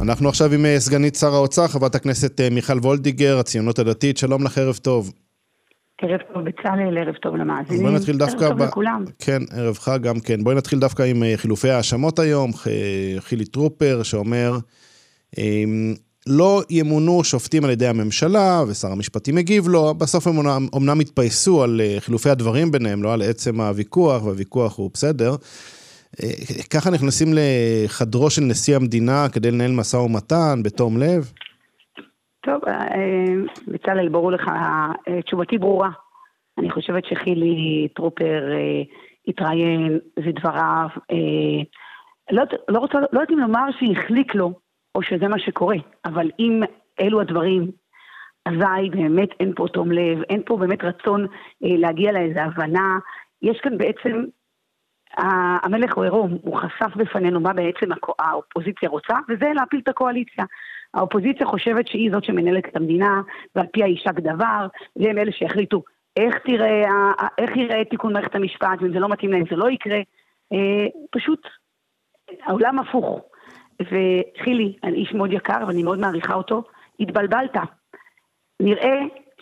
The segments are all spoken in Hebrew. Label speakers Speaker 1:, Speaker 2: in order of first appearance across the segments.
Speaker 1: אנחנו עכשיו עם סגנית שר האוצר, חברת הכנסת מיכל וולדיגר, הציונות הדתית. שלום לך, ערב טוב.
Speaker 2: ערב טוב בצלאל, ערב טוב למאזינים.
Speaker 1: בואי נתחיל דווקא
Speaker 2: ערב טוב לכולם.
Speaker 1: כן, ערב חג גם כן. בואי נתחיל דווקא עם חילופי האשמות היום. חילי טרופר שאומר, לא ימונו שופטים על ידי הממשלה, ושר המשפטים מגיב לו. בסוף הם אומנם התפייסו על חילופי הדברים ביניהם, לא על עצם הוויכוח, והוויכוח הוא בסדר. ככה נכנסים לחדרו של נשיא המדינה כדי לנהל משא ומתן בתום לב?
Speaker 2: טוב, בצלאל, ברור לך, תשובתי ברורה. אני חושבת שחילי טרופר התראיין, זה דבריו, לא יודעים לומר שהחליק לו, או שזה מה שקורה, אבל אם אלו הדברים, אזי באמת אין פה תום לב, אין פה באמת רצון להגיע לאיזו הבנה, יש כאן בעצם, המלך הוא עירום, הוא חשף בפנינו מה בעצם האופוזיציה רוצה, וזה להפיל את הקואליציה. האופוזיציה חושבת שהיא זאת שמנהלת את המדינה, ועל פי האישה כדבר, והם אלה שיחליטו איך יראה תיקון מערכת המשפט, ואם זה לא מתאים להם זה לא יקרה. פשוט העולם הפוך. וחילי, אני איש מאוד יקר ואני מאוד מעריכה אותו, התבלבלת. נראה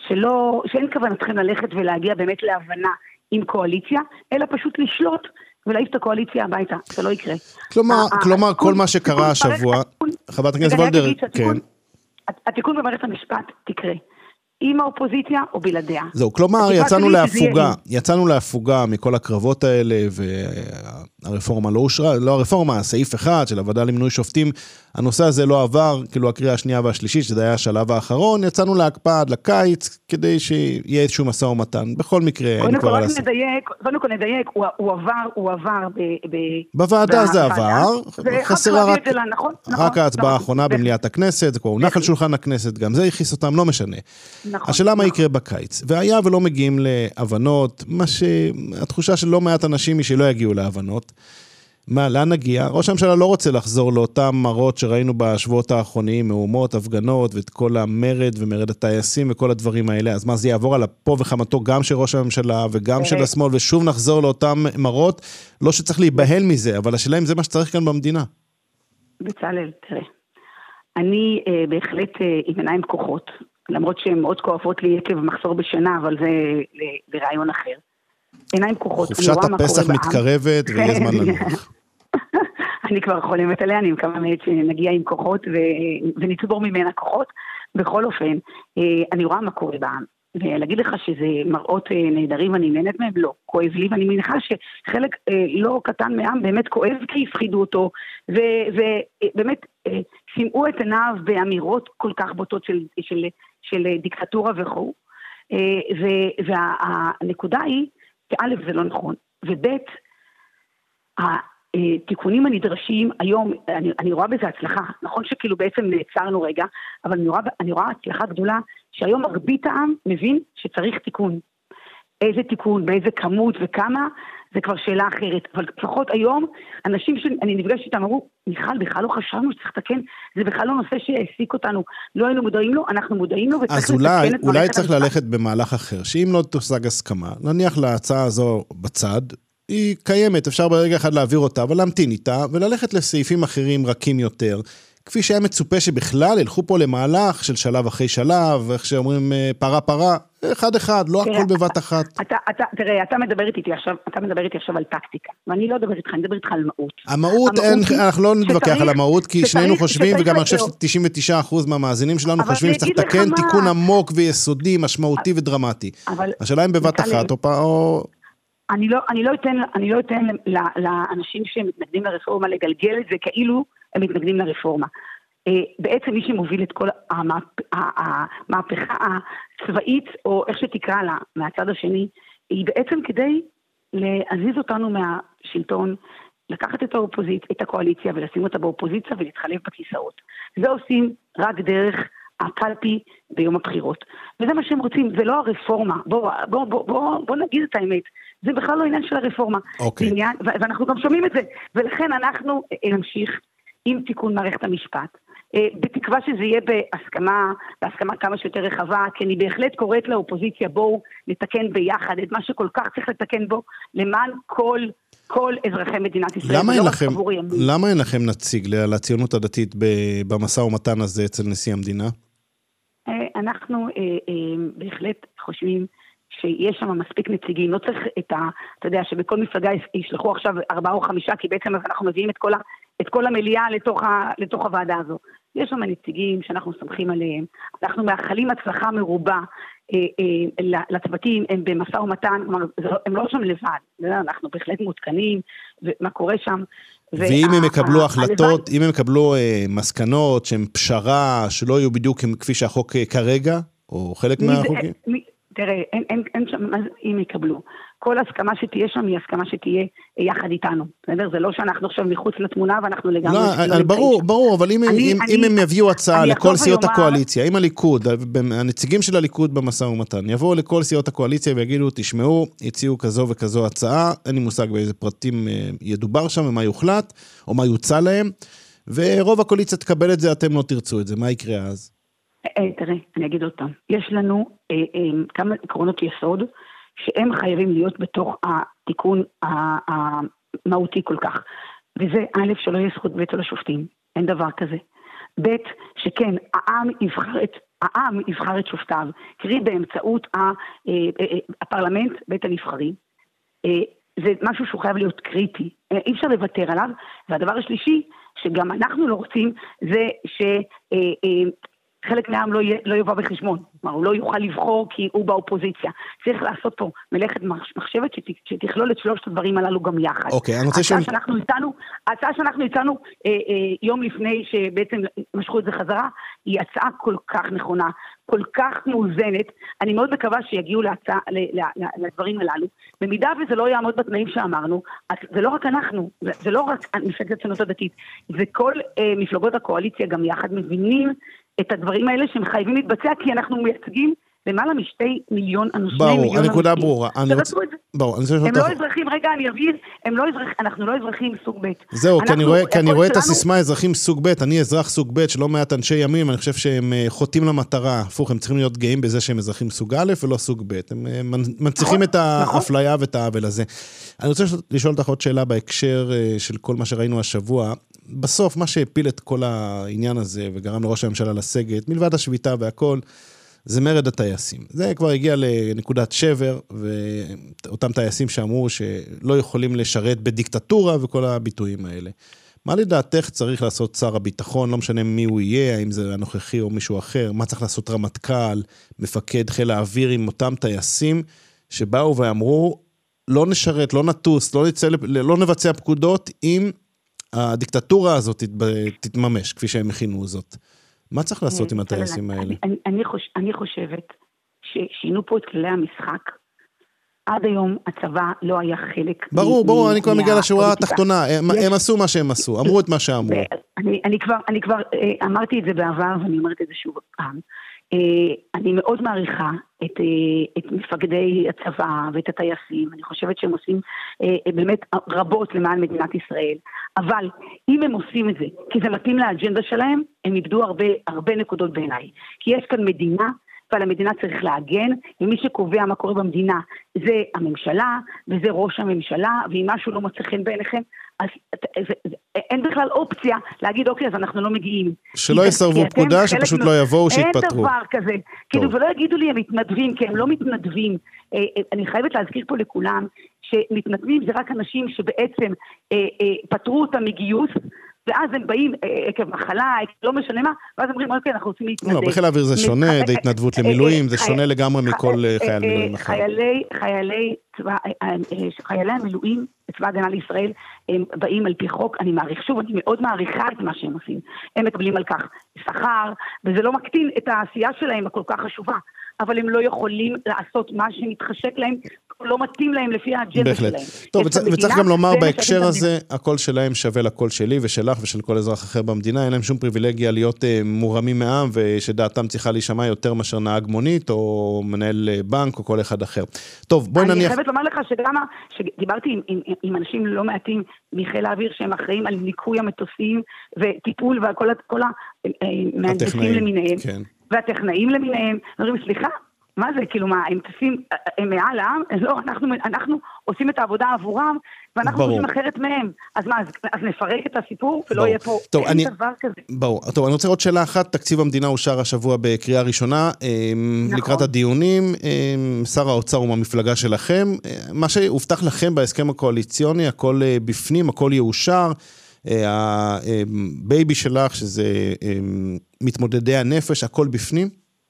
Speaker 2: שאין כוונתכם ללכת ולהגיע באמת להבנה עם קואליציה, אלא פשוט לשלוט ולהעיף את הקואליציה הביתה, זה לא יקרה.
Speaker 1: כלומר, כל מה שקרה השבוע, חברת הכנסת וולדיגר, כן.
Speaker 2: התיקון במערכת המשפט תקרה. עם האופוזיציה או בלעדיה.
Speaker 1: זהו, כלומר, יצאנו להפוגה מכל הקרבות האלה, והרפורמה לא אושרה, לא הרפורמה, הסעיף אחד של הוועדה למינוי שופטים, הנושא הזה לא עבר, כאילו הקריאה השנייה והשלישית, שזה היה השלב האחרון, יצאנו להקפאה עד לקיץ, כדי שיהיה איזשהו משא ומתן. בכל מקרה, אין כבר לעשות.
Speaker 2: קודם כל נדייק, הוא עבר
Speaker 1: בוועדה זה עבר, חסרה רק ההצבעה האחרונה במליאת הכנסת, זה כבר הונח על שולחן הכנסת, גם זה הכיס אותם, לא משנה. השאלה מה יקרה בקיץ, והיה ולא מגיעים להבנות, התחושה של לא מעט אנשים היא שלא יגיעו להבנות, לאן נגיע? ראש הממשלה לא רוצה לחזור לאותם מראות שראינו בשבועות האחרונים, מהומות, הפגנות, ואת כל המרד ומרד הטייסים וכל הדברים האלה, אז מה זה יעבור על אפו וחמתו גם של ראש הממשלה וגם של השמאל, ושוב נחזור לאותם מראות, לא שצריך להיבהל מזה, אבל השאלה אם זה מה שצריך כאן במדינה.
Speaker 2: בצלאל, תראה, אני בהחלט עם עיניים פקוחות, למרות שהן מאוד כואבות לי עקב מחסור בשינה, אבל זה ברעיון אחר. עיניים פקוחות.
Speaker 1: חופשת הפסח מתקרבת ויהיה זמן לנוח.
Speaker 2: אני כבר חולמת עליה, אני מקווה מאוד שנגיע עם כוחות ונצבור ממנה כוחות. בכל אופן, אני רואה מה קורה בעם. ולהגיד לך שזה מראות נהדרים, אני נהנית מהם, לא, כואב לי, ואני מניחה שחלק לא קטן מהעם באמת כואב כי הפחידו אותו, ובאמת שימעו את עיניו באמירות כל כך בוטות של דיקטטורה וכו'. והנקודה היא, שא' זה לא נכון, וב' התיקונים הנדרשים היום, אני רואה בזה הצלחה, נכון שכאילו בעצם נעצרנו רגע, אבל אני רואה הצלחה גדולה, שהיום מרבית העם מבין שצריך תיקון. איזה תיקון, באיזה כמות וכמה, זה כבר שאלה אחרת. אבל לפחות היום, אנשים שאני נפגש איתם אמרו, מיכל, בכלל לא חשבנו שצריך לתקן, זה בכלל לא נושא שהעסיק אותנו. לא היינו מודעים לו, אנחנו מודעים לו,
Speaker 1: אז אולי צריך ללכת במהלך אחר, שאם לא תושג הסכמה, נניח להצעה הזו בצד, היא קיימת, אפשר ברגע אחד להעביר אותה, אבל להמתין איתה, וללכת לסעיפים אחרים רכים יותר, כפי שהיה מצופה שבכלל ילכו פה למהלך של שלב אחרי שלב, איך שאומרים פרה פרה, אחד אחד, לא הכל בבת אחת.
Speaker 2: תראה, אתה מדבר איתי עכשיו על טקטיקה, ואני לא מדבר איתך, אני מדבר איתך על מהות.
Speaker 1: המהות, אנחנו לא נתווכח על המהות, כי שנינו חושבים, וגם אני חושב ש99% מהמאזינים שלנו חושבים שצריך לתקן תיקון עמוק ויסודי, משמעותי ודרמטי. השאלה אם בבת אחת או...
Speaker 2: אני לא אתן לאנשים שמתנגדים לרפורמה לגלגל את זה כאילו הם מתנגדים לרפורמה. בעצם מי שמוביל את כל המהפכה הצבאית, או איך שתקרא לה, מהצד השני, היא בעצם כדי להזיז אותנו מהשלטון, לקחת את הקואליציה ולשים אותה באופוזיציה ולהתחלף בכיסאות. זה עושים רק דרך הקלפי ביום הבחירות. וזה מה שהם רוצים, זה לא הרפורמה. בוא נגיד את האמת. זה בכלל לא עניין של הרפורמה. ואנחנו גם שומעים את זה. ולכן אנחנו נמשיך עם תיקון מערכת המשפט, בתקווה שזה יהיה בהסכמה כמה שיותר רחבה, כי אני בהחלט קוראת לאופוזיציה, בואו נתקן ביחד את מה שכל כך צריך לתקן בו, למען כל אזרחי מדינת ישראל.
Speaker 1: למה אין לכם נציג לציונות הדתית במשא ומתן הזה אצל נשיא המדינה?
Speaker 2: אנחנו בהחלט חושבים שיש שם מספיק נציגים, לא צריך אתה יודע שבכל מפלגה ישלחו עכשיו 4 או 5, כי בעצם אנחנו מביאים את כל המליאה לתוך הוועדה הזו. יש שם נציגים שאנחנו סומכים עליהם, אנחנו מאחלים הצלחה מרובה לצוותים, הם במשא ומתן, הם לא שם לבד, אנחנו בהחלט מותקנים, ומה קורה שם.
Speaker 1: ואם הם יקבלו החלטות, אם הם יקבלו מסקנות שהן פשרה, שלא יהיו בדיוק כפי שהחוק כרגע, או חלק מהחוקים?
Speaker 2: תראה, אין שם, אם יקבלו. כל הסכמה שתהיה שם היא הסכמה שתהיה יחד איתנו. זה לא שאנחנו עכשיו מחוץ לתמונה ואנחנו לגמרי...
Speaker 1: לא, ברור, אבל אם הם יביאו הצעה לכל סיעות הקואליציה, אם הליכוד, הנציגים של הליכוד במשא ומתן, יבואו לכל סיעות הקואליציה ויגידו, תשמעו, הציעו כזו וכזו הצעה, אין לי מושג באיזה פרטים ידובר שם, ומה יוחלט, או מה יוצא להם, ורוב הקואליציה תקבל את זה, אתם לא תרצו את זה, מה יקרה אז?
Speaker 2: תראה, אני אגיד אותם. יש לנו כמה עקרונות יסוד שהם חייבים להיות בתוך התיקון המהותי כל כך. וזה א', שלא יהיה זכות וטו לשופטים. אין דבר כזה. ב', שכן, העם יבחר את שופטיו, קרי באמצעות הפרלמנט, בית הנבחרים. זה משהו שהוא חייב להיות קריטי. אי אפשר לוותר עליו. והדבר השלישי, שגם אנחנו לא רוצים, זה חלק מהעם לא יובא בחשבון, כלומר, הוא לא יוכל לבחור כי הוא באופוזיציה. צריך לעשות פה מלאכת מחשבת שתכלול את שלושת הדברים הללו גם יחד.
Speaker 1: אוקיי, אני רוצה
Speaker 2: ההצעה שאנחנו הצענו יום לפני שבעצם משכו את זה חזרה, היא הצעה כל כך נכונה, כל כך מאוזנת. אני מאוד מקווה שיגיעו לדברים הללו. במידה וזה לא יעמוד בתנאים שאמרנו, זה לא רק אנחנו, זה לא רק מפלגת הציונות הדתית, זה כל מפלגות הקואליציה גם יחד מבינים את הדברים האלה שהם חייבים להתבצע, כי אנחנו מייצגים למעלה מ2 מיליון אנשים.
Speaker 1: ברור, הנקודה ברורה.
Speaker 2: הם לא אזרחים, רגע אני אבהיר, אנחנו לא אזרחים סוג ב'.
Speaker 1: זהו, כי אני רואה את הסיסמה אזרחים סוג ב', אני אזרח סוג ב', שלא מעט אנשי ימים, אני חושב שהם חוטאים למטרה, הפוך, הם צריכים להיות גאים בזה שהם אזרחים סוג א' ולא סוג ב', הם מנציחים את האפליה ואת העוול הזה. אני רוצה לשאול אותך עוד שאלה בהקשר של כל מה שראינו השבוע. בסוף, מה שהפיל את כל העניין הזה וגרם לראש הממשלה לסגת, מלבד השביתה והכל, זה מרד הטייסים. זה כבר הגיע לנקודת שבר, ואותם טייסים שאמרו שלא יכולים לשרת בדיקטטורה וכל הביטויים האלה. מה לדעתך צריך לעשות שר הביטחון, לא משנה מי הוא יהיה, האם זה הנוכחי או מישהו אחר, מה צריך לעשות רמטכ"ל, מפקד חיל האוויר עם אותם טייסים, שבאו ואמרו, לא נשרת, לא נטוס, לא נבצע פקודות, אם הדיקטטורה הזאת תתממש, כפי שהם הכינו זאת. מה צריך לעשות עם הטייסים האלה?
Speaker 2: אני חושבת ששינו פה את כללי המשחק. עד היום הצבא לא היה חלק...
Speaker 1: ברור, אני כבר מגיע לשורה התחתונה. הם עשו מה שהם עשו, אמרו את מה שאמרו.
Speaker 2: אני כבר אמרתי את זה בעבר, ואני אומרת את זה שוב פעם. אני מאוד מעריכה את מפקדי הצבא ואת הטייסים, אני חושבת שהם עושים באמת רבות למען מדינת ישראל, אבל אם הם עושים את זה, כי זה מתאים לאג'נדה שלהם, הם איבדו הרבה נקודות בעיניי, כי יש כאן מדינה, ועל המדינה צריך להגן, ומי שקובע מה קורה במדינה זה הממשלה, וזה ראש הממשלה, ואם משהו לא מצא חן בעיניכם, אז אין בכלל אופציה להגיד, אוקיי, אז אנחנו לא מגיעים.
Speaker 1: שלא יסרבו פקודה, שפשוט לא יבואו, שיתפטרו.
Speaker 2: אין דבר כזה. כאילו, ולא יגידו לי, הם מתנדבים, כי הם לא מתנדבים. אני חייבת להזכיר פה לכולם, שמתנדבים זה רק אנשים שבעצם פטרו אותם מגיוס, ואז הם באים עקב מחלה, לא משנה מה, ואז אומרים, אוקיי, אנחנו רוצים להתנדב.
Speaker 1: לא, בחיל האוויר זה שונה, זה התנדבות למילואים, זה שונה לגמרי מכל חייל מילואים אחר.
Speaker 2: חיילי המילואים, צבא הגנה לישראל, הם באים על פי חוק, אני מאוד מעריכה את מה שהם עושים. הם מקבלים על כך שכר, וזה לא מקטין את העשייה שלהם הכל כך חשובה, אבל הם לא יכולים לעשות מה שמתחשק להם, לא מתאים להם לפי האג'נדה שלהם.
Speaker 1: טוב, וצריך גם לומר בהקשר הזה, הקול שלהם שווה לקול שלי ושלך ושל כל אזרח אחר במדינה, אין להם שום פריבילגיה להיות מורמים מעם, ושדעתם צריכה להישמע יותר מאשר נהג מונית, או מנהל בנק, או כל אחד אחר. טוב, בואי נניח...
Speaker 2: אני חייבת לומר לך שדיברתי עם אנשים לא מעטים מחיל האוויר, שהם אחראים על ניקוי המטוסים, וטיפול וכל המהנדסים למיניהם, והטכנאים למיניהם, אומרים, סליחה, מה זה? כאילו מה, הם טסים, הם מעל העם? לא, אנחנו עושים את העבודה עבורם, ואנחנו עושים אחרת מהם. אז מה, אז נפרק את הסיפור, ולא יהיה פה אין דבר כזה.
Speaker 1: ברור. טוב, אני רוצה עוד שאלה אחת, תקציב המדינה אושר השבוע בקריאה ראשונה, לקראת הדיונים, שר האוצר הוא מהמפלגה שלכם, מה שהובטח לכם בהסכם הקואליציוני, הכל בפנים, הכל יאושר, הבייבי שלך, שזה מתמודדי הנפש, הכל בפנים?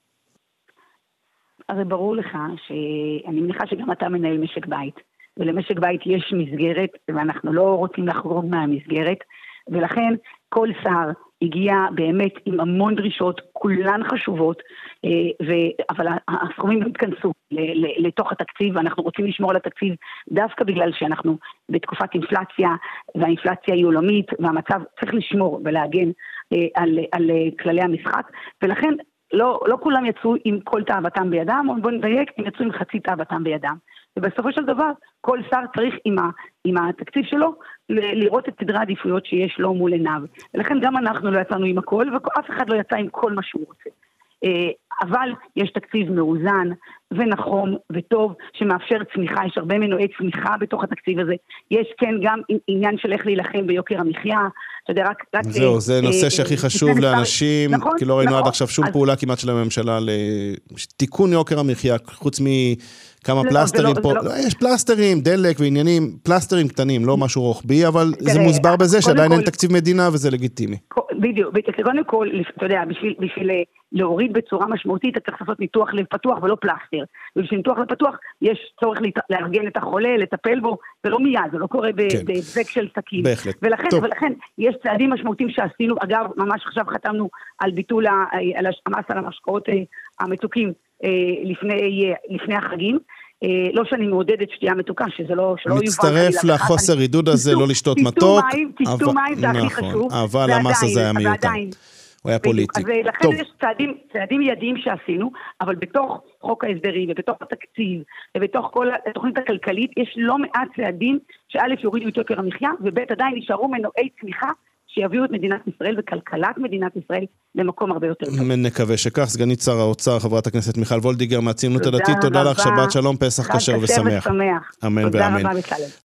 Speaker 2: הרי ברור לך שאני מניחה שגם אתה מנהל משק בית, ולמשק בית יש מסגרת, ואנחנו לא רוצים לחרוג מהמסגרת, ולכן כל שר הגיע באמת עם המון דרישות, כולן חשובות, אבל הסכומים התכנסו לתוך התקציב, ואנחנו רוצים לשמור על התקציב דווקא בגלל שאנחנו בתקופת אינפלציה, והאינפלציה היא עולמית, והמצב צריך לשמור ולהגן על כללי המשחק, ולכן לא כולם יצאו עם כל תאוותם בידם, או בוא נדייק, הם יצאו עם חצי תאוותם בידם. ובסופו של דבר, כל שר צריך עם התקציב שלו, לראות את סדרי העדיפויות שיש לו מול עיניו. ולכן גם אנחנו לא יצאנו עם הכל, ואף אחד לא יצא עם כל מה שהוא רוצה. אבל יש תקציב מאוזן ונכון וטוב שמאפשר צמיחה, יש הרבה מנועי צמיחה בתוך התקציב הזה, יש כן גם עניין של איך להילחם ביוקר המחיה, אתה יודע, רק
Speaker 1: זהו, זה נושא שהכי חשוב לאנשים, כי לא ראינו עד עכשיו שום פעולה כמעט של הממשלה לתיקון יוקר המחיה, חוץ מכמה פלסטרים פה, יש פלסטרים, דלק ועניינים, פלסטרים קטנים, לא משהו רוחבי, אבל זה מוסבר בזה שעדיין אין תקציב מדינה וזה לגיטימי.
Speaker 2: בדיוק, קודם כל, אתה יודע, בשביל להוריד בצורה משמעותית, אתה צריך לעשות ניתוח לב פתוח ולא פלסטר. ובשביל ניתוח לב פתוח, יש צורך לארגן את החולה, לטפל בו, זה לא מיד, זה לא קורה בדבק של סכין. ולכן, יש צעדים משמעותיים שעשינו, אגב, ממש עכשיו חתמנו על ביטול המס על המשקאות המתוקים לפני החגים, לא שאני מעודדת שתייה מתוקה, שזה לא יובן.
Speaker 1: מצטרף לחוסר עידוד הזה, לא לשתות מתוק.
Speaker 2: תשתו מים זה הכי חשוב.
Speaker 1: אבל המס הזה היה מיותר. הוא היה פוליטי.
Speaker 2: ולכן יש צעדים ידיים שעשינו, אבל בתוך חוק ההסדרים ובתוך התקציב ובתוך כל התוכנית הכלכלית, יש לא מעט צעדים שא' יורידו את יוקר המחיה, וב' עדיין נשארו מנועי צמיחה שיביאו את מדינת ישראל וכלכלת מדינת ישראל למקום הרבה יותר טוב.
Speaker 1: נקווה שכך. סגנית שר האוצר, חברת הכנסת מיכל וולדיגר מהציונות הדתית, תודה לך, שבת שלום, פסח כשר ושמח.
Speaker 2: אמן ואמן. תודה רבה בצלאל.